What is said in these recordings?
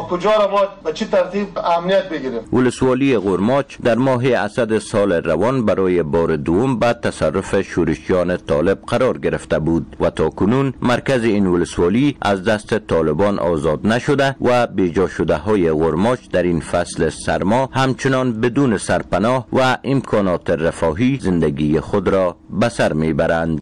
کجا را ما به چه ترتیب امنیت بگیریم. ولسوالی غرماچ در ماه اسد سال روان برای بار دوم به تصرف شورشیان طالب قرار گرفته بود و تا کنون مرکز این ولسوالی از دست طالبان آزاد نشده و بیجا شده های غرماچ در این فصل سرما همچنان بدون سرپناه و امکانات رفاهی زندگی خود را به سر میبرند.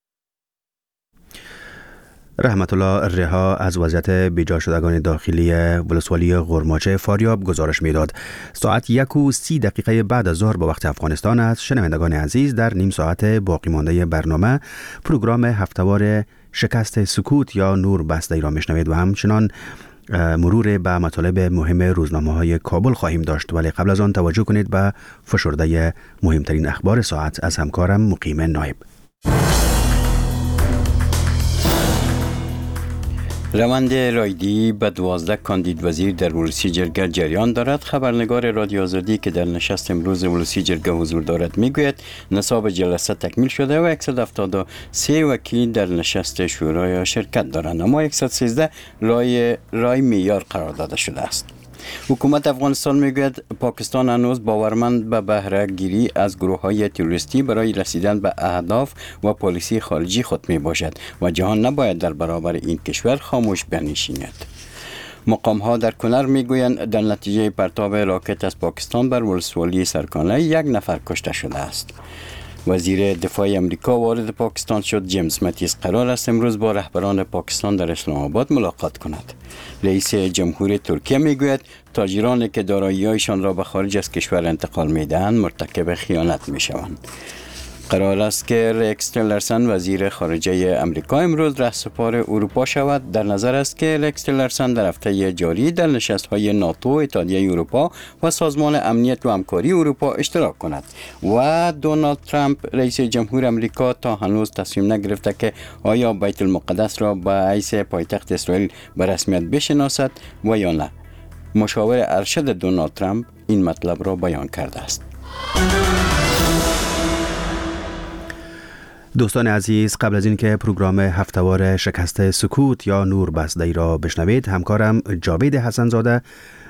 رحمت الله رها از وضعیت بیجا شدگان داخلی ولسوالی غرماچ فاریاب گزارش میداد. ساعت 1:30 بعد از ظهر به وقت افغانستان است. شنوندگان عزیز، در نیم ساعت باقی مانده برنامه پروگرام هفتهوار شکست سکوت یا نور بسته را میشنوید و همچنان مرور به مطالب مهم روزنامه‌های کابل خواهیم داشت، ولی قبل از آن توجه کنید به فشرده مهمترین اخبار ساعت از همکارم مقیم نایب. روند رایدی به 12 کاندید وزیر در ولسی جرگه جریان دارد. خبرنگار رادیو آزادی که در نشست امروز ولسی جرگه حضور دارد میگوید نصاب جلسه تکمیل شده و 173 وکیل در نشست شورای شرکت دارند، اما 113 رای معیار قرار داده شده است. حکومت افغانستان میگوید پاکستان هنوز باورمند به بهره گیری از گروه های تروریستی برای رسیدن به اهداف و پالیسی خارجی خود می باشد و جهان نباید در برابر این کشور خاموش بنشیند. مقام ها در کنر میگویند در نتیجه پرتاب راکت از پاکستان بر ولسوالی سرکانه 1 نفر کشته شده است. وزیر دفاع امریکا وارد پاکستان شد. جیمز ماتیس قرار است امروز با رهبران پاکستان در اسلام آباد ملاقات کند. رئیس جمهور ترکیه میگوید تاجرانی که دارایی‌هایشان را به خارج از کشور انتقال میدهند مرتکب خیانت میشوند. قرار است که ریکس تیلرسن وزیر خارجه امریکا امروز رهسپار اروپا شود. در نظر است که ریکس تیلرسن در هفته جاری در نشست‌های ناتو، اتحادیه اروپا و سازمان امنیت و همکاری اروپا اشتراک کند و دونالد ترامپ رئیس جمهور امریکا تا هنوز تصمیم نگرفته که آیا بیت المقدس را به حیث پایتخت اسرائیل به رسمیت بشناسد و یا نه. مشاور ارشد دونالد ترامپ این مطلب را بیان کرده است. دوستان عزیز، قبل از اینکه پروگرام هفتهوار شکست سکوت یا نور بسته را بشنوید، همکارم جاوید حسن‌زاده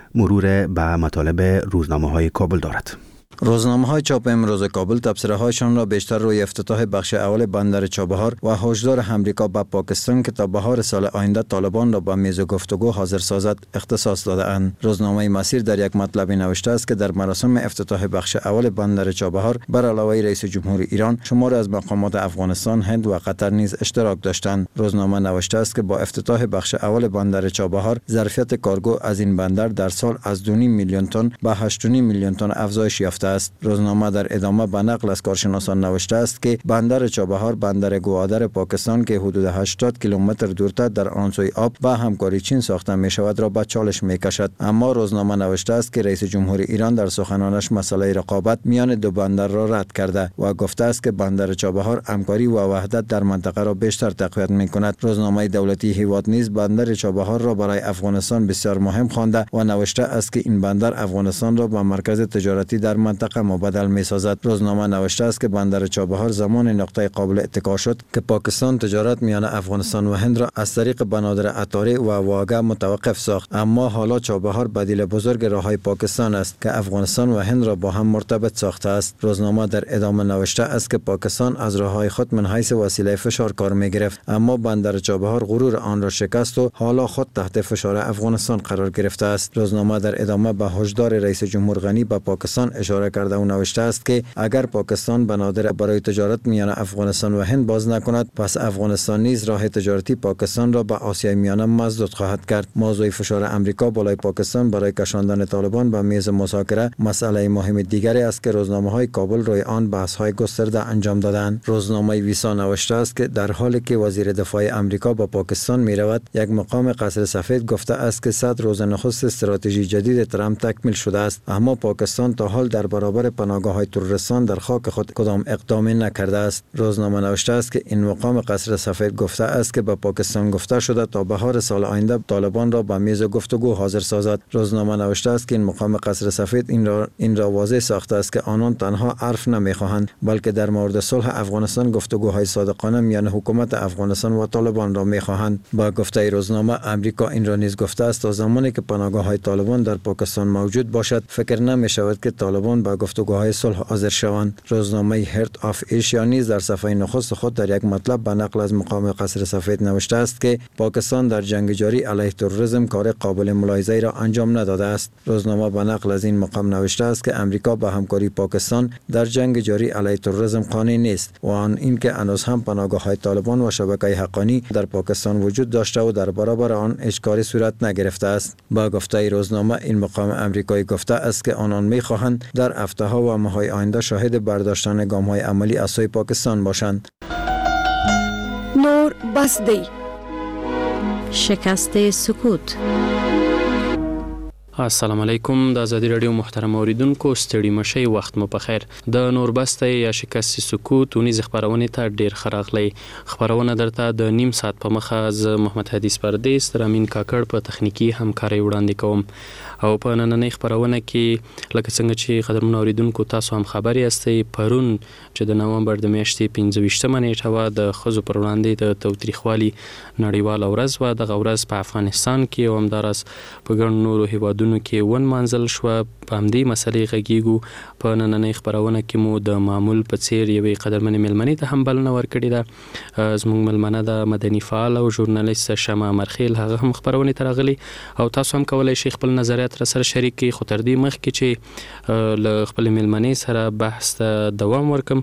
مرور به مطالب روزنامه‌های کابل دارد. روزنامه‌های چاپ امروز کابل تبصره‌هایشان را بیشتر روی افتتاح بخش اول بندر چابهار و هشدار امریکا به پاکستان که تا بهار سال آینده طالبان را به میز گفتگو حاضر سازد اختصاص داده‌اند. روزنامه مسیر در یک مطلبی نوشته است که در مراسم افتتاح بخش اول بندر چابهار بر علاوه رئیس جمهور ایران شماری از مقامات افغانستان، هند و قطر نیز اشتراک داشتند. روزنامه نوشته است که با افتتاح بخش اول بندر چابهار ظرفیت کارگو از این بندر در سال از 2.5 میلیون تن به 8.5 میلیون تن افزایش یافته است. روزنامه در ادامه به نقل از کارشناسان نوشته است که بندر چابهار بندر گوادر پاکستان که حدود 80 کیلومتر دورتر در آن سوی آب و همکاری چین ساخته می شود را به چالش می کشد. اما روزنامه نوشته است که رئیس جمهور ایران در سخنانش مسئله رقابت میان دو بندر را رد کرده و گفته است که بندر چابهار همکاری و وحدت در منطقه را بیشتر تقویت می کند. روزنامه دولتی هیواد نیز بندر چابهار را برای افغانستان بسیار مهم خوانده و نوشته است که این بندر افغانستان را به مرکز تجارتی در منطقه مبادل می سازد. روزنامه نوشته است که بندر چابهار زمان نقطه قابل اتکا شد که پاکستان تجارت میان افغانستان و هند را از طریق بنادر عطاری و واگه متوقف ساخت، اما حالا چابهار بدیل بزرگ راههای پاکستان است که افغانستان و هند را با هم مرتبط ساخته است. روزنامه در ادامه نوشته است که پاکستان از راههای خود من حیث وسیله فشار کار می گرفت، اما بندر چابهار غرور آن را شکست و حالا خود تحت فشار افغانستان قرار گرفته است. روزنامه در ادامه به هشدار رئیس جمهور غنی به پاکستان اشاره کرده و نوشته است که اگر پاکستان بنادر برای تجارت میان افغانستان و هند باز نکند، پس افغانستان نیز راه تجارتی پاکستان را به آسیای میانه مسدود خواهد کرد. موضوع فشار امریکا بالای پاکستان برای کشاندن طالبان به میز مذاکره مسئله مهم دیگری است که روزنامه‌های کابل روی آن بحث‌های گسترده انجام دادند. روزنامه ویسا نوشته است که در حالی که وزیر دفاع امریکا با پاکستان می‌رود، یک مقام قصر سفید گفته است که 100 روز نخست استراتژی جدید ترامپ تکمیل شده است، اما پاکستان تا حال در در برابر پناهگاه‌های تروریستان در خاک خود کدام اقدامی نکرده است. روزنامه نوشته است که این مقام قصر سفید گفته است که به پاکستان گفته شده تا بهار سال آینده طالبان را به میز گفتگو حاضر سازد. روزنامه نوشته است که این مقام قصر سفید این را واضح ساخته است که آنان تنها حرف نمیخواهند بلکه در مورد صلح افغانستان گفتگوهای صادقانه میان حکومت افغانستان و طالبان را میخواهند. با گفته روزنامه امریکا این را نیز گفته است تا زمانی که پناهگاه‌های طالبان در پاکستان موجود باشد فکر نمی‌شود که طالبان با گفتگوهای صلح حاضر شوند. روزنامه هرت آف ایشیا نیز در صفحه نخست خود در یک مطلب به نقل از مقام قصر سفید نوشته است که پاکستان در جنگ جاری علیه تروریسم کار قابل ملاحظه‌ای را انجام نداده است. روزنامه به نقل از این مقام نوشته است که امریکا به همکاری پاکستان در جنگ جاری علیه تروریسم قانع نیست و آن اینکه هنوز هم پناهگاه‌های طالبان و شبکه حقانی در پاکستان وجود داشته و در برابر آن هیچ کاری صورت نگرفته است. با گفته روزنامه این مقام امریکایی گفته است که آنان می‌خواهند در هفته‌ها و ماه‌های آینده شاهد برداشتن گام‌های عملی از سوی پاکستان باشند. نور بس دی شکست سکوت. السلام علیکم. د ازادي رادیو محترم اوریدونکو ستړي مشي وخت مو په خیر. د نوربسته یا شکست سکوت ونیز خبرونه ته ډیر خراغلی. خبرونه درته د نیم ساعت په مخه ز محمد حدیث پردیس تر امین کاکړ په تخنیکی همکاري وړاندې کوم. او په نننۍ خبرونه کې لکه څنګه چې قدرمن اوریدونکو تاسو هم خبري استئ پرون چې د نومبر د میاشتې 25مه نیټه و د خزو پر وړاندې د توتریخوالي نړیواله ورځ و. د غورز په افغانستان کې او همدارس په ګڼ نورو هیوادونو کې ون منزل شو. په همدې مسلې غږیږو. په نننۍ خبرونه کې مو د معمول په څیر یوې قدرمنې ملمنې ته هم بلنه ورکړې ده. زموږ ملمنه د مدني فعال او ژورنالیست شمع مرخیل هغه هم خبرونه ترغلي او تاسو هم کولای شئ خپل نظریات را سره شریک کړئ. خو تر دې مخکې چې له خپل ملمنې سره بحث ته دوام ورکم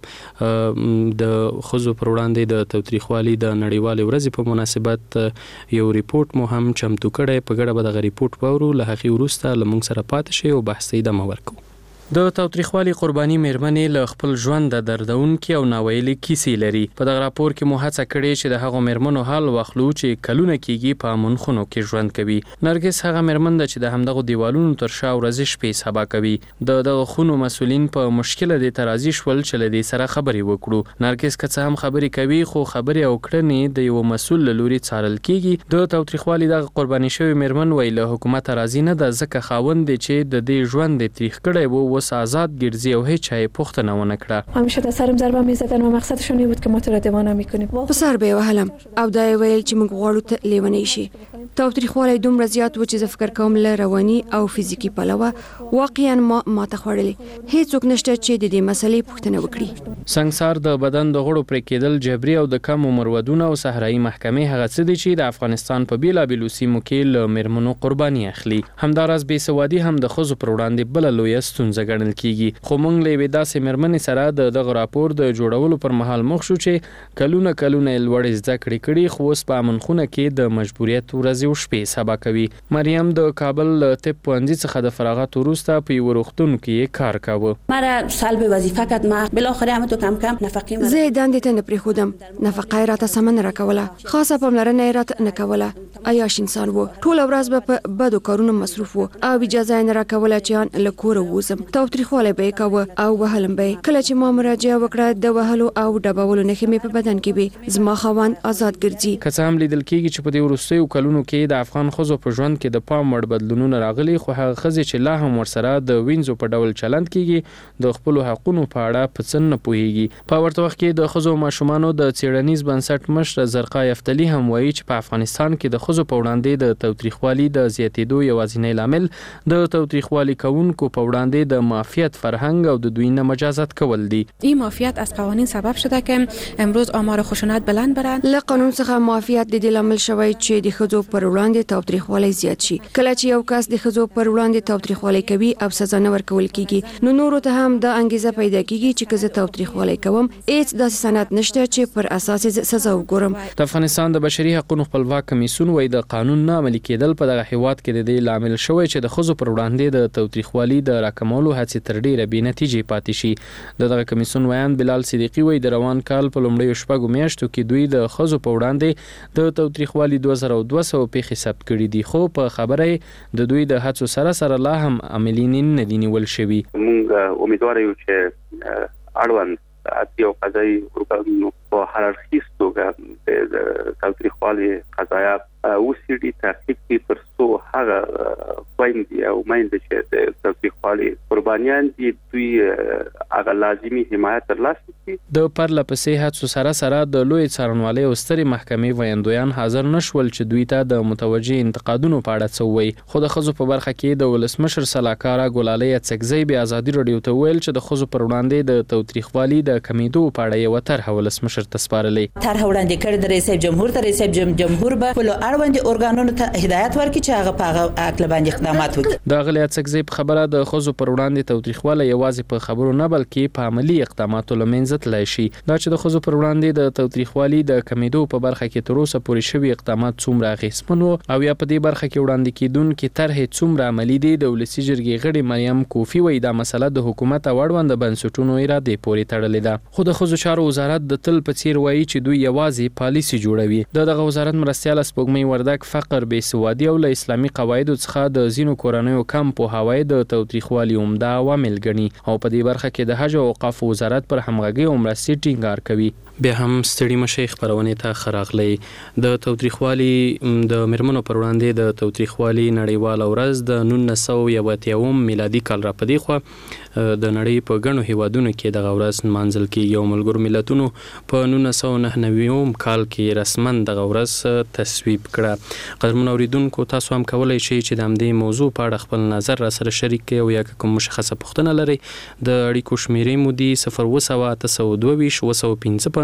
د خزو پر وړاندې د توتریخوالي د نړیوالې ورځې په مناسبت یو ریپورت مو هم چمتو کړی. په ګډه به دغه ریپورت واورو. له هغې وروسته له موږ سره پاتې شئ او بحث ته ادامه ورکوو. د تاوتریخوالي قرباني میرمنې له خپل ژوند د دردونکې او ناویلې کیسې لري. په دغه راپور کې مو هڅه کړې چې د هغو میرمنو حال واخلو چې کلونه کېږي په امن خونو کې ژوند کوي. نرګس هغه میرمن ده چې د همدغو دیوالونو تر شا ورځې شپې سبا کوي. د دغه خونو مسؤلین په مشکله دي ترازی شول چې له دې سره خبرې وکړو. نرګس که څه هم خبرې کوي خو خبرې او کړنې د یو مسؤل له لوري څارل کېږي. د تاوتریخوالي دغه قرباني شوی میرمن وایي له حکومت راضي نه ده ځکه خاوند دی چې د دې ژوند یې تریخ کړی و اوس آزاد ګرځي او هیڅ چا یې پوښتنه ونه کړه. همیشه در سرم ضربه می‌زدن و مقصدشون این بود که ما تو را دیوانه می‌کنیم. په سر به وهلم او دا یې ویل چې موږ غواړو ته لیونی شي. تاوتریخوالی دومره زیات و چې زه فکر کوم له رواني او فزیکی پلوه واقعا ما ته خوړلې. هیڅوک نشته چې د دې مسلې پوښتنه وکړي. سنگسار د بدن د غړو پرې کېدل جبري او د کم عمر ودونه او صحرایي محکمې هغه څه دي چې د افغانستان په بیلابیلو سیمو کې له میرمنو قرباني اخلي. همداراز بېسوادي هم د ښځو پر وړاندې بله لویه ستونزه ګڼل کېږي. خو موږ له یوې داسې میرمنې سره د دغه راپور د جوړولو پر مهال مخ شو چې کلونه یې لوړې زده کړې کړي خو اوس په امن خونه کې د مجبوریت ورځې او شپې سبا کوي. مریم د کابل طب پوهنځي څخه د فراغت وروسته په یوه روغتون کې کار کاوه. مرا سلب وظیفه کرد. ما بالاخره هم تو کم کم نفقه مرا زه دندې ته نه پرېښودم. نفقه یې راته سمه نه راکوله. خاصه پاملرنه یې راته نه کوله. عیاش انسان و. ټوله ورځ به په بدو کارونو مصروف و او اجازه یې نه راکوله چې ان له کوره ووځم. تاوتریخوالی به یې کاوه او وهلم به. کله چې ما مراجعه وکړه د وهلو او ډبولو نښې مې په بدن کې وې. زما خاوند آزاد ګرځي. که څه هم لیدل کېږي چې په دې وروستیو کلونو کې د افغان ښځو په ژوند کې د پام وړ بدلونونه راغلي خو هغه ښځې چې لا هم ورسره د وینځو په ډول چلند کېږي د خپلو حقونو په اړه په څه نه پوهېږي. په ورته وخت کې د ښځو او ماشومانو د څېړنیز بنسټ مشر زرقا یفتلي هم وایي چې په افغانستان کې د ښځو په وړاندې د تاوتریخوالي د زیاتېدو یوازینی لامل د تاوتریخوالي کوونکو په وړاندې د معافیت فرهنګ او د دوی نه مجازات کول دي. این معافیت از قوانین سبب شده که امروز آمار خشونت بلند برند. له قانون څخه معافیت د دې لامل شوی چې د ښځو پر وړاندې تاوتریخوالی زیات شي. کله چې یو کس د ښځو پر وړاندې تاوتریخوالی کوي او سزا نه ورکول کیږي نو نورو ته هم د انګیزه پیدا کیږي چې که زه تاوتریخوالی کوم هیڅ داسې سند نشته چې پر اساس سزا وګورم. د افغانستان د بشري حقوقو خپلواک کمیسیون وایي د قانون نه عملي کېدل په دغه هیواد کې د دې لامل شوی چې د ښځو پر وړاندې د تاوتریخوالي د راکمولو هڅې تر ډیره بې نتیجې پاتې شي. دغه کمیسیون ویان بلال صدیقي وایي د روان کال په لومړیو شپږو میاشتو کې دوی د ښځو په وړاندې د تاوتریخوالي 2200 200 پیښې ثبت کړي دي، خو په خبره د دوی د هڅو سره لا هم عملي نه دي نیول شوي. موږ امیدوار یو چې اړوند عادي او قضایي ارګانونو په هر اړخیز توګه د تاوتریخوالي قضایا وسیړي تحقیق کې تر څو هغه خویندې او میندې چې د تاوتریخوالي قربانیان دي دوی هغه لازمي حمایت ترلاسه کړي. د پرله پسې هڅو سره د لوی څارنوالۍ او سترې محکمې ویاندویان حاضر نشول چې دوی ته د متوجه انتقادونو په اړه څه ووایي، خو د ښځو په برخه کې د ولسمشر سلاکاره ګلالۍ اڅکزۍ بیا ازادي راډیو ته ویل چې د ښځو پر وړاندې د تاوتریخوالي د کمیدو په اړه یوه طرحه ولسمشر ته سپارلې. طرحه وړاندې کړې د رئیس جمهور ته، رئیس جمهور به خپلو اړوندو ارګانونو ته هدایت ورکړي چې هغه په هغه اکل باندې اقدامات وکړي. د اغلې اڅکزۍ په خبره د ښځو پر وړاندې تاوتریخوالی یوازې په خبرو نه بلکې په عملي اقداماتو له منځه تللی شي. دا چې د ښځو پر وړاندې د تاوتریخوالي د کمیدو په برخه کې تر اوسه پورې شوي اقدامات څومره اغېزمن وو او یا په دې برخه کې وړاندې کېدونکې طرحې څومره عملي دي، د ولسي جرګې غړي مریم کوفي وایي دا مسله د حکومت او اړوند بنسټونو ارادې پورې تړلې ده. خو د ښځو چارو وزارت د تل په څیر وایي چې دوی یوازې پالیسي جوړوي. دغه وزارت مرستیال سپوږمۍ وردګ فقر، بېسوادي او له اسلامي قواعدو څخه د ځینو کورنیو کم پوهاوی د تاوتریخوالي عمده عوامل ګڼي او په دې برخه کې د حج او اوقافو وزارت پر همغږۍ او مرستې ټینګار کوي. بیا هم ستړي مشي خبرونې ته خراغلی. د تاوتریخوالي د میرمنو پر وړاندې د تاوتریخوالي نړیواله ورځ د 1981 میلادي کال را پدې خو د نړۍ په ګڼو هیوادونو کې دغه ورځ نمانځل کېږي او ملګرو ملتونو په 1999 کال کې رسماً دغه ورځ تصویب کړه. قدرمن اوریدونکو تاسو هم کولای شئ چې د همدې موضوع په اړه خپل نظر را سره شریک کړئ او یا کوم مشخصه پوښتنه لرئ د اړیکو شمیرې مو دي 02822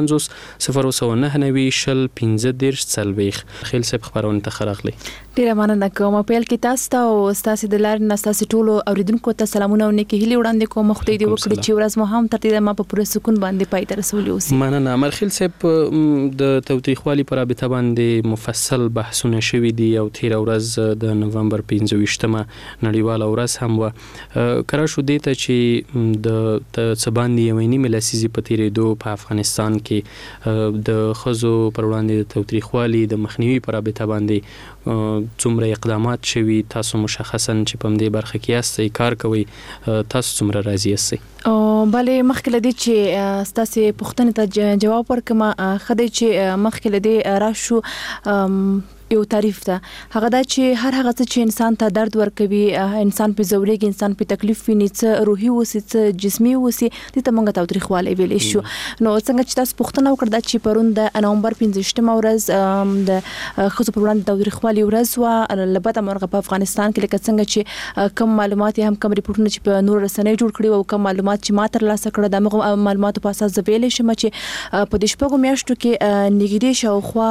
00990 خیل صاحب خبرونه ته خراغلی. ډیره مننه کوم. پیل کې تاسو ته او تاسو د لارې نه تاسو ټول اوریدونکو ته سلامونه او نیکی هیلې وړاندې کوم. خدای دې وکړي چې ورځ مو هم تر دې ما په پوره سکون باندې پای ته رسولي اوسي. مننه. مرخیل صاحب د توتریخوالي پر رابطه باندې مفصل بحثونه شوي دي او تیر ورځ د نومبر 25مه نړیواله ورځ هم و. کرا شو دې ته چې د څباندې یوې نیمې لسیزې په تیرېدو په افغانستان کې د ښځو پر وړاندې د توتریخوالي د مخنیوي پر رابطه باندې څومره اقدامات شوي، تاسو مشخصا چې په دې برخه کې یاستئ کار کوئ، تاسو څومره راضي یاستئ؟ بله مخکې له دې چې ستاسې پوښتنې ته جواب ورکړم، ښه دی چې مخکې له دې راشو یو تعریف ده. هغه دا چې هر هغه څه چې انسان ته درد ورکوي، انسان په زورېږي، انسان په تکلیف ویني، څه روحي وسی څه جسمي وسی، دې ته موږ تاوتریخوالی ویلی شو. نو څنګه چې تاسو پوښتنه وکړه چې پرون د نومبر 25مه ورځ د ښځو پر وړاندې تاوتریخوالي ورځ وه، البته مرغه په افغانستان کې لکه څنګه چې کم معلومات هم کم ریپورټونه چې په نورو رسنیو جوړ کړي او کم معلومات چې ما ترلاسه کړه د هغو معلوماتو په اساس زه ویلی شم چې په دې شپږو میاشتو کې نږدې شاوخوا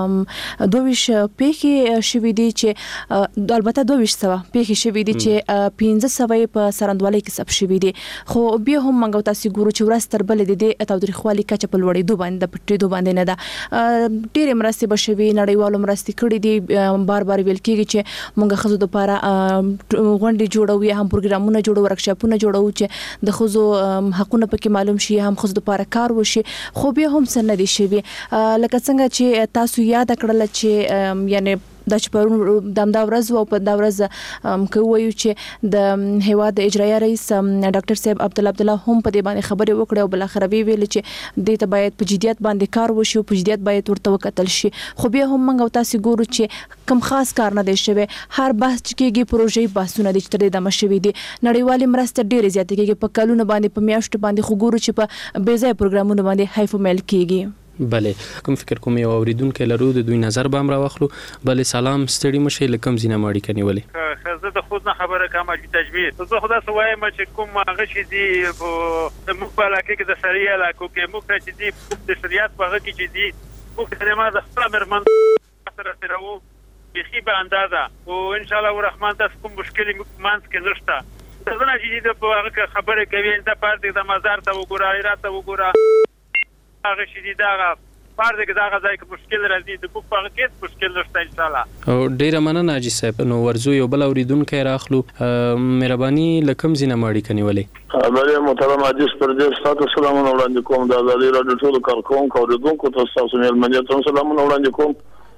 22 پیښې شوي دي چې البته 2200 پیښې شوي دي چې 1500 په سرندوالۍ کې ثبت شوي دي. خو بیا هم موږ تاسو ګورو چې ورځ تر بلې د تاوتریخوالي کچه په لوړېدو باندې د پټېدو باندې نه ده. ډېرې مرستې به شوي، نړیوالو مرستې کړي دي. بار ویل کېږي چې موږ ښځو دپاره غونډې جوړوو یا هم پروګرامونه جوړوو، ورکشاپونه جوړوو چې د ښځو حقونه پکې معلوم شي، هم ښځو دپاره کار وشي. خو بیا هم څه نه دي شوي. لکه څنګه چې تاسو یاد کړله چې یعنی دا چې پرون د همدا ورځ او په دا ورځ که ووایو چې د هیواد د اجرایه رئیس ډاکټر صاحب عبدالله هم په دې باندې خبرې وکړې او بالاخره ویلې چې دې ته باید په جدیت باندې کار وشي او په جدیت باید ورته وکتل شي. خو بیا هم موږ تاسو ګورو چې کم خاص کار نه دی شوی. هر بحث چې کېږي پروژې بحثونه دي چې تر دې دمه شوي دي. نړیوالې مرستې ډېرې زیاتې کېږي په کلونو باندې، په میاشتو باندې، خو ګورو چې په بې ځایه پروګرامونو باندې حیف و میل کېږي. بله کوم فکر کوم یو اوریدونکو لرو د دوی نظر به هم راوخلو. بله سلام، ستړي مشي لکم زینه ماړی کني ولې زه د خود نه خبره کوم چې تجوید زه خدا سوایم چې کوم هغه شي دی په موږ په علاقه کې د سریه علاقو کې موږ چې دی د شریعت په هغه کې چې دی موږ د ما د خپل مرمن سره سره بخي به اندازه او ان شاء الله الرحمن تاسو کوم مشکل مانس کې نشته. زه نه چې د په هغه خبره کوي د پاره د مزار ته وګوره، ایرات ته وګوره، هغه شي دا پاره کې دا غځای کې مشکل راځي د کوم په کې مشکل نشته ان شاء الله. او ډیره مننه حاجی صاحب. نو ورزو یو بل اوریدونکو راخلو، مهرباني لکم زینه ماړی کني ولې بله محترم حاجی پردیس تاسو سلامونه وړاندې کوم. د ازادي راډیو ټول کارکونکو اوریدونکو ته تاسو مېلمنه ته سلامونه وړاندې کوم.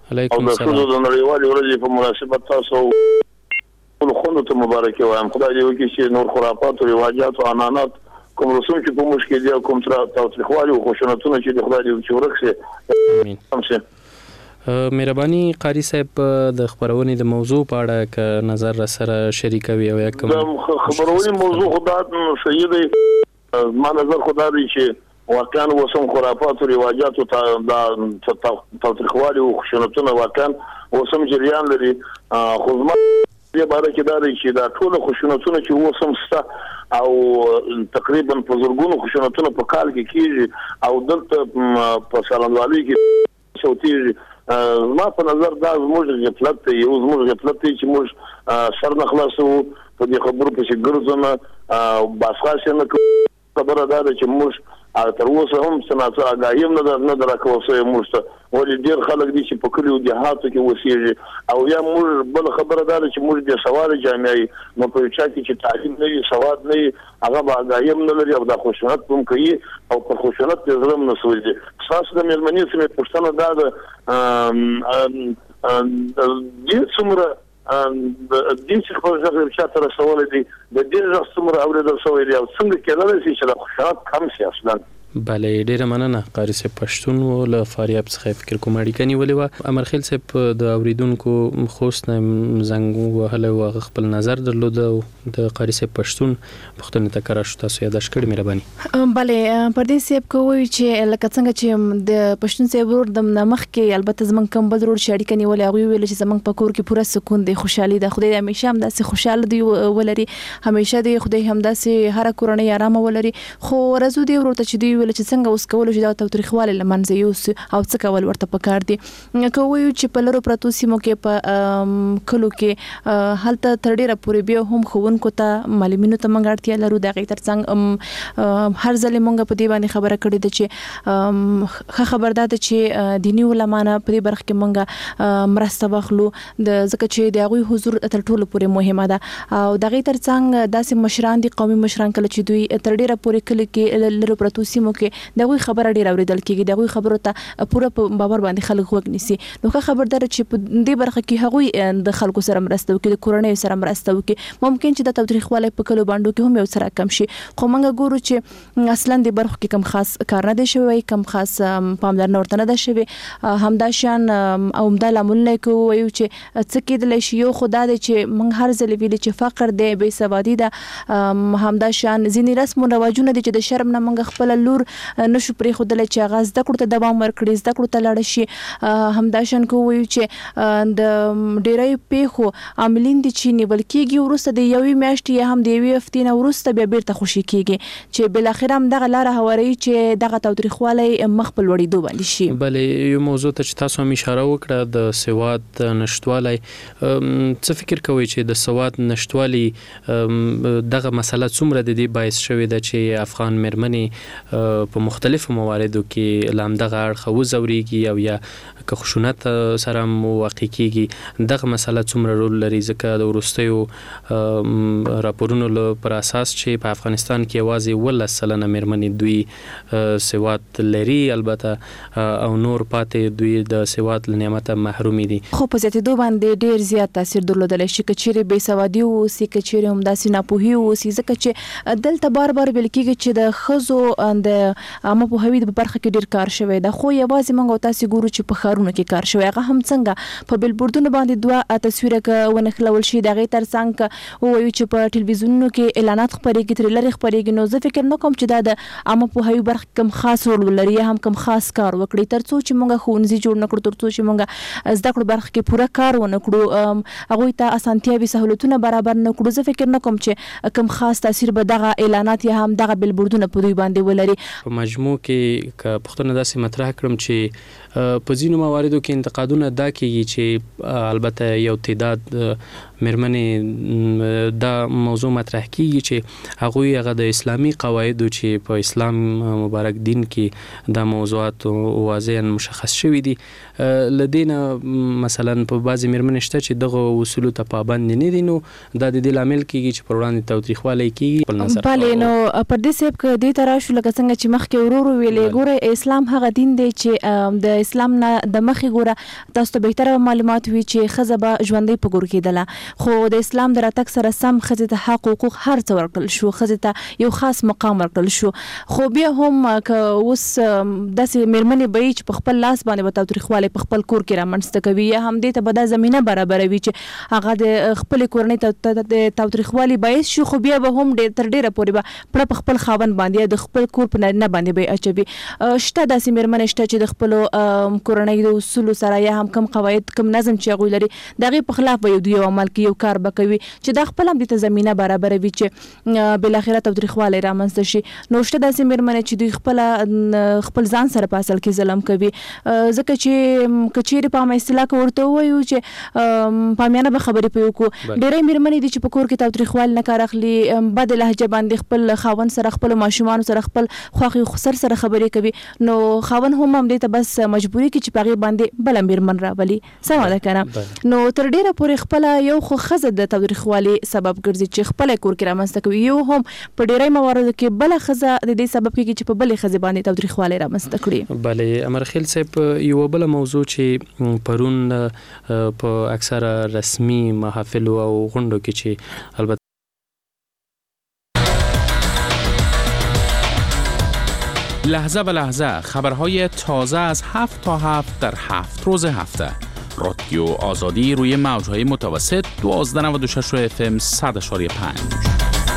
او د ټولو د نړیوالې ورځې په مناسبت تاسو ټول خوندو ته مبارکي وایم. خدای دې وکړي چې نور خرافات او رواجات او عنعنات کوم رسوم چې په مشکل دي او کوم تاوتریخوالي او خشونتونه چې د خدای دې وکړي ورک شي. امين. مهرباني قاری صاحب د خبرونې د موضوع په اړه ک نظر سره شریکوي او کوم خبرونې موضوع خدای سیدي ما نظر خدای دې چې واقعا وسم خرافات او رواجات او تاوتریخوالي او خشونتونه واقعا وسم جریان لري. خو زما دې باره کې دا چې دا ټول خشونتونه چې وسم ستا او تقریبا په زرګونو خشونتونه په کال کې کیږي او دلته په سالنوالي کې شوتي ما په نظر دا زموږ غفلت دی چې موږ سر نه خلاصو په دې خبرو په ګرځنه او باسخاصه نه خبره دا چې موږ تر اوسه هم سناسه اگاهیم نه دراکوسه موږ ته ولې ډیر خلک دي چې په کلیو دیهاتو کې وسیږي او یا موږ بل خبره دا چې موږ د سواد جامعي نو په چا کې چې تعلیم نه وي سواد نه وي هغه به اگاهیم نه لري او د خشونت هم کوي او په خشونت کې ظلم نه سوځي. خاصه د مېرمنې سمې پښتنه دا د څومره د دې څخه په ځای چې تر رسول دي د دې څومره اوریدل شوی دی او څنګه کېدای شي چې د خشونت کم شي اصلا. بله ډیره مننه قاری صاحب پښتون و له فاریاب څخه فکر کوم اړیکه نیولې و. امرخیل صاحب د اوریدونکو خوست نه زنګ وهله او خپل نظر درلود او د قاری صاحب پښتون پښتون ته کرا شو تاسو یاداش کړی مهرباني. بله پردیس صاحب کوي چې لکه څنګه چې د پښتون صاحب ور د مخ کې البته زمون کم بدر ور اړیکه نیولې هغه ویل چې زمون په کور کې پوره سکون دی خوشحالي ده خدای همیشه هم داسې خوشاله دی ولري همیشه دی خدای هم داسې هر کورنۍ آرام ولري. خو ورزو دی ورته چې دی ویل چې څنګه اوس کول چې دا تاوتریخواله لمنځه یوس او څه کول ورته پکار دي. کوي چې په لرو پرتو سیمو کې په کلو کې حالت تر ډیره پورې بیا هم خوونکو ته معلومینو ته منګړتیا لرو د غي ترڅنګ هر ځل مونږ په دې باندې خبره کړې ده چې خبردار ده چې دینی علماء په دې برخه کې مونږ مرسته واخلو د ځکه چې د هغه حضور تر ټولو پورې مهمه ده او د غي ترڅنګ داسې مشران دي قومي مشران کله چې دوی تر ډیره پورې کلی کې لرو پرتو سیمو کې دغه خبره ډیر اوریدل کیږي دغه خبرو ته پوره باور باندې خلک وګنيسي نو خبردار چې په دې برخه کې هغه د خلکو سره مرسته وکړي د کورنۍ سره مرسته وکړي ممکن چې د تاوتریخواله په کلو باندې کې هم یو سره کم شي. خو موږ ګورو چې اصلا د برخه کې کم خاص کار نه دی شوی کم خاص پاملرنه ورته نه ده شوی همداشان او مدل عمل کوي چې څه کېدل شي یو خدای دې چې موږ هر ځل ویل چې فقر دی بې سوادي ده همداشان ځینې رسم او رواجونه دي چې د شرم نه موږ خپل لور نشو پرې خودل چې هغه زده کړو ته دوام ورکړي زده کړو ته لاړ شي همداشان کوي چې د ډیرای پیخو عاملین دي چې نیول کېږي ورسته د یوې میاشتې یا هم د یوې هفتې نه ورسته بیا بیرته خوشي کېږي چې بل اخر هم دغه لار هواري چې دغه تاوتریخواله مخ په لوړېدو باندې شي. بله یو موضوع ته چې تاسو هم اشاره وکړه د سواد نشټوالی څه فکر کوئ چې د سواد نشټوالی دغه مسله څومره د دې باعث شوې ده چې افغان مېرمنې په مختلفو مواردو کې لامدغه اړخ وزوريږي او یا که خشونت سره واقع کیږي دغه مسله څومره رول لري ځکه د ورستیو راپورونو پر اساس چې په افغانستان کې یوازې 10% مېرمنې دوی سواد لري البته او نور پاتې دوی د سواد نعمت محروم دي. خو په زیاتېدو باندې ډیر زیات تاثیر درلودل شي کچېره بې سوادي او سې کچېره هم داسې ناپوهي او سې ځکه چې دلته بار ویل کېږي چې د خزو د عامه په هوی د برخه کې ډیر کار شوی دا خو یوازې موږ تاسو ګورو چې په خارونو کې کار شوی هغه هم څنګه په بلبوردونو باندې دوه تصویره ونه خلول شي دغه ترڅنګ او چې په ټلویزیونونو کې اعلانات خبرېږي تر لری خبرېږي نو زه فکر نه کوم چې دا د عامه په هوی برخه کم خاص رول لري هم کم خاص کار وکړي ترڅو چې موږ خونځي جوړ نکړو ترڅو چې موږ زده کړو برخه کې پوره کار ونه کړو هغه ته اسانتیاوي سہولتونه برابر نه کړو زه فکر نه کوم چې کم خاص تاثیر به دغه اعلانات یا هم دغه بلبوردونه په دوی باندې ولري. په مجموع کې که پښتون داسې مطرح کړم چې په ځینو مواردو کې انتقادونه دا کیږي چې البته یو تعداد مېرمنې دا موضوع مطرح کیږي چې هغه د اسلامي قواعدو چې په اسلام مبارک دین کې دا موضوعات واضحا مشخص شوي دي لدينا مثلا په بعضی مېرمنې شته چې دغه اصولو ته پابند نه دي نو دا د دې لامل کیږي چې پر وړاندې تاوتریخواله کیږي په نظر بله نو پر دې سبب کې د تراشو لکه څنګه چې مخکې ورور ویلې ګوره اسلام هغه دین دی چې د اسلام نه د مخې ګوره تاسو ته بهتره معلومات وي چې ښځه به ژوندۍ په ګور کېدله خو د اسلام د راتګ سره سم ښځې ته حق حقوق هر څه ورکړل شو ښځې ته یو خاص مقام ورکړل شو خو بیا هم که اوس داسې مېرمنې به چې په خپل لاس باندې به تاوتریخوالی په خپل کور کې رامنځته کوي یا هم دې ته به دا زمینه برابروي چې هغه د خپلې کورنۍ ته د تاوتریخوالي باعث شي خو بیا به هم تر ډېره پورې به پړه په خپل خاوند باندې یا د خپل کور په نارینه باندې به اچوي شته داسې مېرمنې شته چې د خپلو کورنۍ د اصولو سره یا هم کم قواعد کم نظم چې هغوی لري د هغې په خلاف به یو عمل کوي یو کار به کوي چې دا خپل هم دې ته زمینه برابروي چې بالاخره تاوتریخوالی رامنځته شي نو شته داسې مېرمنې چې دوی خپل ځان سره په اصل کې ظلم کوي ځکه چې که چیرې په عامه اصطلاح کې ورته ووایو چې پامیانه به خبرې پرې وکړو ډېری مېرمنې دي چې په کور کې تاوتریخوالی نه کار اخلي بد لهجه باندې خپل خاوند سره خپل ماشومان سره خپل خوښي خسر سره خبرې کوي نو خاوند هم دې ته بس مجبوري کې چې پاغي باندې بل مېرمن راولي سم ده کنه نو تر ډیره پورې خپل یو خو خزه د تاوتریخوالي سبب ګرځي چې خپل کور کې رامنځته کوي یو هم په ډیری مواردو کې بل خزه د دې سبب کېږي چې په بل خزه باندې تاوتریخوالي رامنځته کړي بله امرخیل صاحب یو بل موضوع چې پرون په اکثره رسمي محافل او غونډو کې چې البته لحظه به لحظه خبرهای تازه از 7 تا 7 در 7 روز هفته رادیو آزادی روی موجهای متوسط 1296 FM 100.5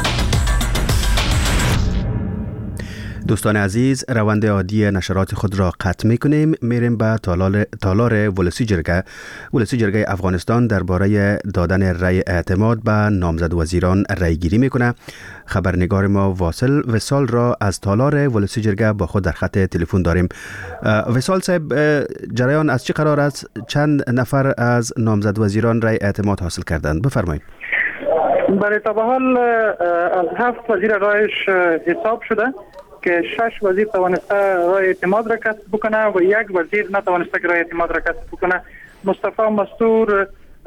دوستان عزیز روند عادی نشرات خود را قطع می‌کنیم میریم به تالار ولسی جرگه افغانستان درباره دادن رأی اعتماد به نامزد وزیران رأی گیری میکنه خبرنگار ما وصال را از تالار ولسی جرگه با خود در خط تلفن داریم وصال صاحب جریان از چه قرار است چند نفر از نامزد وزیران رأی اعتماد حاصل کردند بفرمایید برای تا به حال از 7 وزیر رأیش حساب شده که 6 وزیر توانسته رای اعتماد را کسب بکنه و 1 وزیر نتوانسته که رای اعتماد را کسب بکنه مصطفی مستور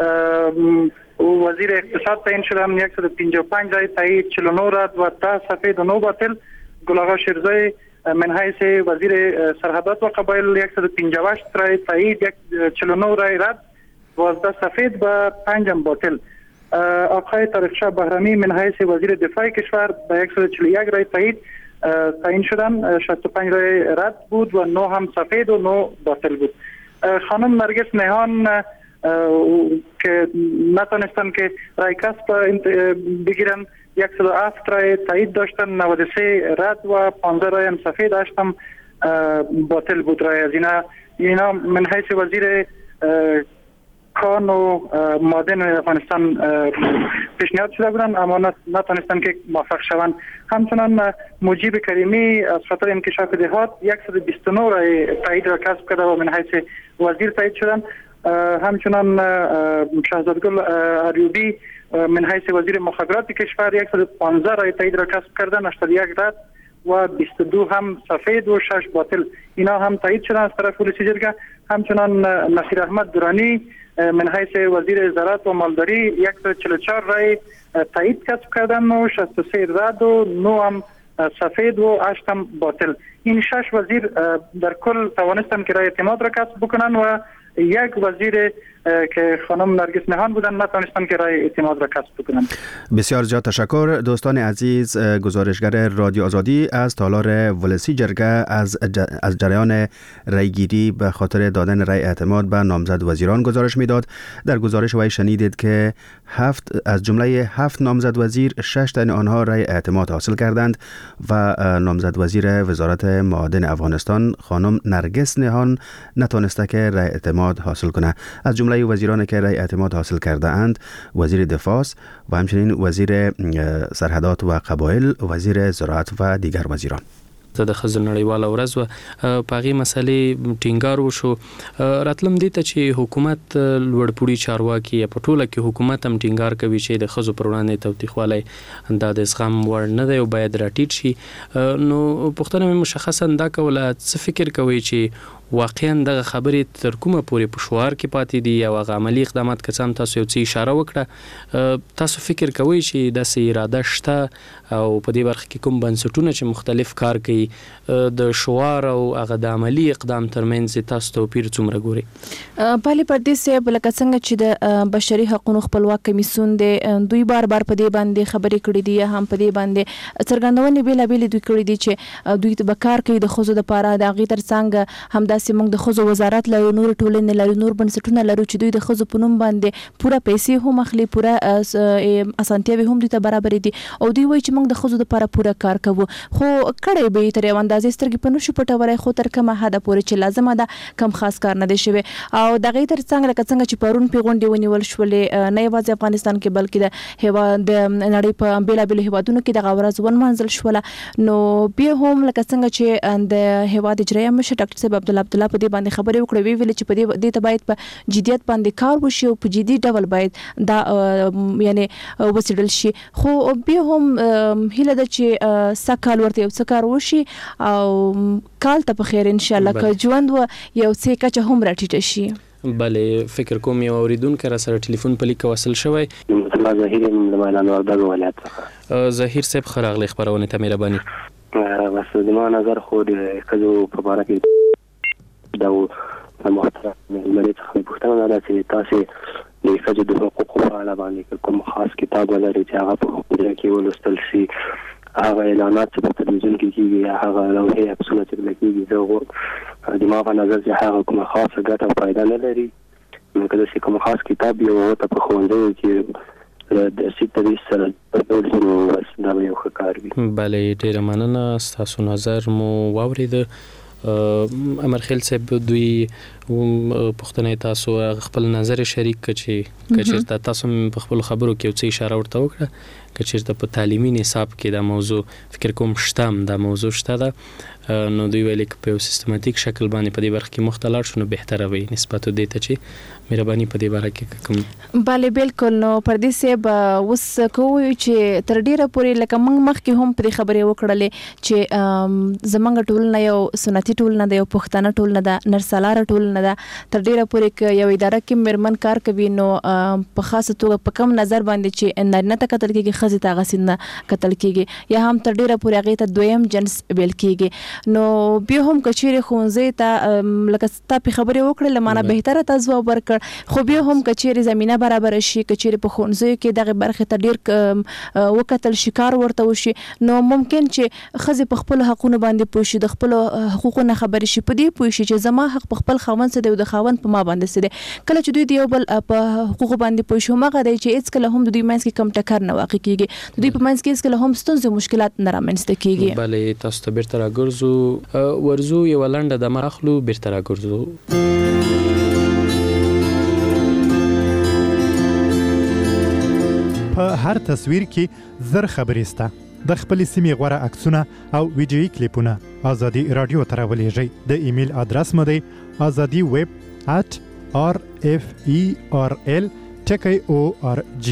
وزیر اقتصاد تعیین شدن 155 رای تایید 49 رد و 10 سفید و 9 باطل گل‌آقا شیرزای من حیث وزیر سرحدات و قبایل 158 رای تایید 49 رای رد 12 سفید و 5 باطل آقای طارقشاه بهرمی من حیث وزیر دفاع کشور با 141 رای تایید تعیین شدن 65 رای رد بود و 9 هم سفید و 9 باطل بود خانم نرگس نهان که نتونستن که رای کسب بگیرن 107 رای تایید داشتن 93 رد و 15 رای هم سفید داشتن باطل بود رای از اینا من حیث وزیر کان و معدن افغانستان پیشنهاد شده بودن اما نتونستن که موفق شوند همچنان مجیب کریمی از خاطر انکشاف دهات 129 رای تایید را کسب کرده و من حیث وزیر تایید شدن همچنان شهزادگل اریوبی من حیث وزیر مخابرات کشور 115 رای تایید را کسب کردن 81 رد و 22 هم سفید و 6 باطل اینا هم تایید شدن از طرف ولسی جرگه همچنان نصیر احمد درانی من حیث وزیر زراعت و مالداری 144 رای تایید کسب کردن و 63 رد و 9 هم سفید و 8 هم باطل این 6 وزیر در کل توانستن که رای اعتماد را کسب بکنن و 1 وزیر که خانم نرگس نهان بودن نتونستن که رای اعتماد را کسب بکنن. بسیار زیاد تشکر دوستان عزیز. گزارشگر رادیو آزادی از تالار ولسی جرگه از جریان رایگیری به خاطر دادن رای اعتماد به نامزد وزیران گزارش میداد. در گزارش وی شنیدید که از جمله 7 نامزد وزیر 6 تن آنها رای اعتماد حاصل کردند و نامزد وزیر وزارت معادن افغانستان خانم نرگس نهان نتونسته که رای اعتماد حاصل کنه. از جمله وزیران که رای اعتماد حاصل کرده اند وزیر دفاع و همچنین وزیر سرحدات و قبایل، وزیر زراعت و دیگر وزیران. د خزر نړیواله ورځ و پاغي مسلې ټینګار وشو راتلم دي ته چې حکومت لوړپوړي چارواکي په ټوله کې حکومت هم ټینګار کوي چې د خزو پر وړاندې توتیخوالی د اسغام وړ نه دی او باید راټیټ شي. نو پښتنه مشخصا دا کوله څه فکر کوي چې واقعا دغه خبرې تر کومه پورې په شعار کې پاتې دي او هغه عملی اقدامات که څه هم تاسو یو څه اشاره وکړه، تاسو فکر کوئ چې داسې اراده شته او په دې برخه کې کوم بنسټونه چې مختلف کار کوي د شعار او هغه د عملی اقدام ترمنځ تاسو توپیر څومره ګوري؟ پالي پردیس لکه څنګه چې د بشري حقوقو خپلواک کمیسیون دی دوی بار بار په دې باندې خبرې کړې دي، هم په دې باندې څرګندونې بیلابېلې دوی کړې دي چې دوی ته به کار کوي د ښځو دپاره، د هغې تر څنګ همداسې موږ د ښځو وزارت لرو، نور ټولنې لرو، نور بنسټونه لرو چې دوی د ښځو په نوم باندې پوره پیسې هم اخلي، پوره اسانتیاوې هم دوی ته برابرې دي او دوی وایي چې موږ د ښځو دپاره پوره کار کوو. خو کړی به یې تر یو اندازې سترګې په نشو پټولی، خو تر کومه حده پورې چې لازمه ده کم خاص کار نه دی شوی. او د هغې تر څنګ لکه څنګه چې پرون پې غونډې ونیول شولې، نه یوازې افغانستان کې بلکې د نړۍ په بیلابېلو هیوادونو کې دغه ورځ ونمانځل شوله. نو بیا هم لکه څنګه چې د هیواد اجرایه مشر ډاکټر صاحب عبدالله په دې باندې خبرې وکړې، ویې ویلې چې په دې ته باید په جدیت باندې کار وشي او په جدي ډول باید دا یعنی وڅېړل شي. خو بیا هم هیله ده چې سږ کال ورته یو څه کار وشي او کال ته په خیر انشاءالله که ژوند و یو څه کچه هم راټیټه شي. بله، فکر کوم یو اوریدونکی را سره ټلیفون په لیک وصل شوی. ظهیر د میدان وردګ ولایت څخه. ظهیر صاحب ښه راغلی خپرونې ته، مهرباني. بس زما نظر خو د ښځو په باره کې د محترم مېلمنې څخه پوښتنه ده چې تاسې د ښځو د حقوقو په اړه باندې کوم خاص کتاب ولرئ چې هغه په حقوقو کې ولوستل شي، هغه اعلانات چې په تلویزیون کې کېږي، هغه لوحې عکسونه چې کېږي، زه د ما په نظر چې هغه کومه خاصه ګټه او فایده نه لري. نو که داسې کوم خاص کتاب یو ورته په ښوونځیو کې د درسي تدریس سره ډول شي نو دا به یو ښه کار وي. بله، ډېره مننه، ستاسو نظر مو واورېده. امرخیل صاحب، دوی پوښتنه تاسو خپل نظر شریک کړ چې کچېرته تاسو په خپل خبرو کې یو څه اشاره ورته وکړه، کچېرته په تعلیمي نصاب کې دا موضوع فکر کوم شته، دا موضوع شته ده، نو دوی ویلي که په یو سیستماتیک شکل باندې په دې برخه کې مخته لاړ شو نو بهتره وي نسبت دې ته چې مهرباني په دې باره کې کوم. بله بالکل. نو پردیس صاحب اوس کوو چې تر ډیره پورې لکه موږ مخکې هم په دې خبرې وکړلې چې زمونږ ټولنه یو سنتي ټولنه ده، یو پښتانه ټولنه ده، نرسالاره ټولنه ده. تر ډیره پورې که یو اداره کې مېرمن کار کوي نو په خاصه توګه په کم نظر باندې چې نارینه ته کتل کېږي، ښځې ته هغسې نه کتل کېږي، یا هم تر ډیره پورې هغې ته دویم جنس ویل کېږي. نو بیا هم که چیرې ښوونځي ته لکه تا پې خبرې وکړې له مانه بهتره تا ځواب ورکړ، خو بیا هم که چیرې زمینه برابره شي، که چیرې په ښوونځیو کې دغې برخې ته ډېر وکتل شي، کار ورته وشي، نو ممکن چې ښځې په خپلو حقونو باندې پوه شي، د خپلو حقوقو نه خبرې شي، په دې پوه شي چې زما حق په خپل خاوند څه دی او د خاوند په ما باندې څه دی. کله چې دوی د یو بل په حقوقو باندې پوه شي، هماغه دی چې هېڅکله هم د دوی منځ کې کم ټکر نه واقع کېږي، د دوی په منځ کې هېڅکله هم ستونزې مشکلات نه رامنځته کېږي. بله، تاسو ته بیرته راګرځو، ورځو یوه لنډه دمه اخلو، بیرته راګرځو. په هر تصویر کې زر خبرې سته. د خپلې سیمې غوره عکسونه او ویډیویي کلیپونه ازادي راډیو ته راولیږئ. د ایمیل ادرس مو دی azadi@rferl.org.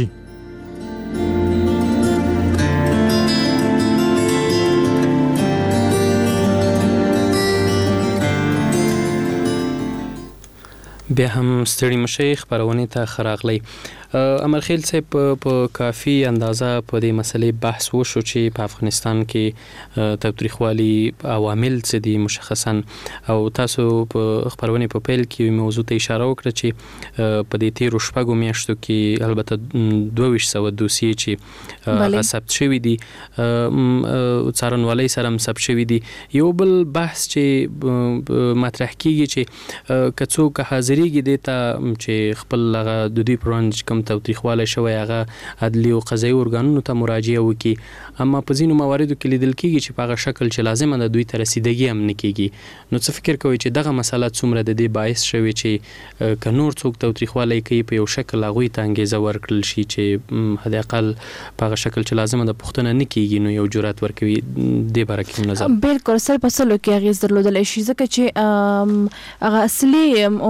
بیا هم ستړي مشئ، خپرونې ته ښه راغلی. امرخیل صاحب په کافي اندازه په دې مسلې بحث وشو چې په افغانستان کې تاوتریخوالي عوامل څه دي مشخصا، او تاسو په خپرونې په پیل کې موضوع ته اشاره وکړه چې په دې تیرو شپږو میاشتو کې البته 2200 دوسیې چې ثبت شوي دي څارنوالۍ سره هم ثبت شوي دي. یو بل بحث چې مطرح کیږي چې که څوک حاضرېږي دې ته چې خپل هغه د دوی پر وړاندې کوم تاوتریخوالی شوی هغه عدلي او قضایي ارګانونو ته مراجعه وکړي، اما په ځینو مواردو کې لیدل کېږي چې په هغه شکل چې لازمه ده دوی ته رسیدګي هم نه کېږي. نو څه فکر کوئ چې دغه مسله څومره د دې باعث شوې چې که نور څوک تاوتریخوالی کوي په یو شکل هغوی ته انګېزه ورکړل شي چې حداقل په هغه شکل چې لازمه ده پوښتنه نه کېږي نو یو جرأت ورکوي؟ دې باره کې نظر؟ بالکل سل په سلو کې اغېز درلودلی شي، ځکه چې هغه اصلي عمده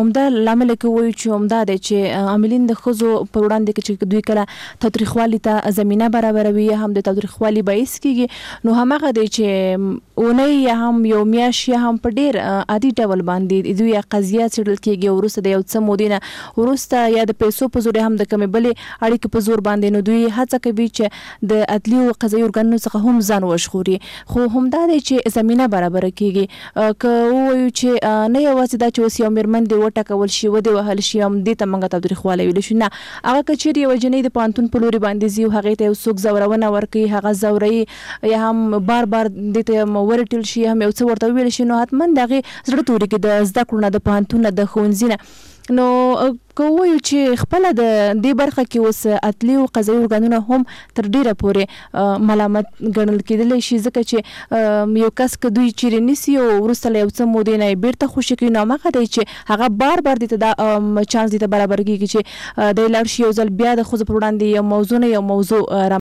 لامل کې وایي چې همدا دی چې عاملین د ښځو پر وړاندې چې دوی کله تاوتریخوالي ته زمینه برابروي یا هم د تاوتریخوالي باعث کیږي نو همغه دی چې اونۍ یا هم یو میاشت یا هم په ډیر عادي ډول باندې دوی قضیه څېړل کیږي وروسته د یو څه مودې نه وروسته یا د پیسو په زور هم د کمې بلې اړیکې په زور باندې نو دوی هڅه کوي چې د عدلي او قضایي ارګانونو څخه هم ځان وژغوري خو همدا دی چې زمینه برابر کیږي که وایو چې نه یوازې دا چې اوس یو میرمن دی وټاکول شي ودې وهل شي هم دې ته موږ تاوتریخوالی ویلی شو نه هغه که چیرې یوه جنۍ د پوهنتون په لوري باندې ځي او هغې ته یو څوک زورونه ورکوي هغه زوروي یا هم بار دې ته ورټل شي هم یو څه ورته وویل شي نو حتما د هغې زړه تورېږي د زده کړو نه د پوهنتون نه د ښوونځي نه نو که وایو چې خپله د دې برخه کې اوس عدلي او قضایي ارګانونه هم تر ډیره پورې ملامت ګڼل کېدلی شي ځکه چې یو کس که دوی چیرې نیسي او وروسته له یو څه مودې نه یې بیرته خوشي کوي نو همغه دی چې هغه بار دې ته دا چانس دې ته برابر کېږي چې دی لاړ شي یو ځل بیا د ښځو پر وړاندې یو موضوع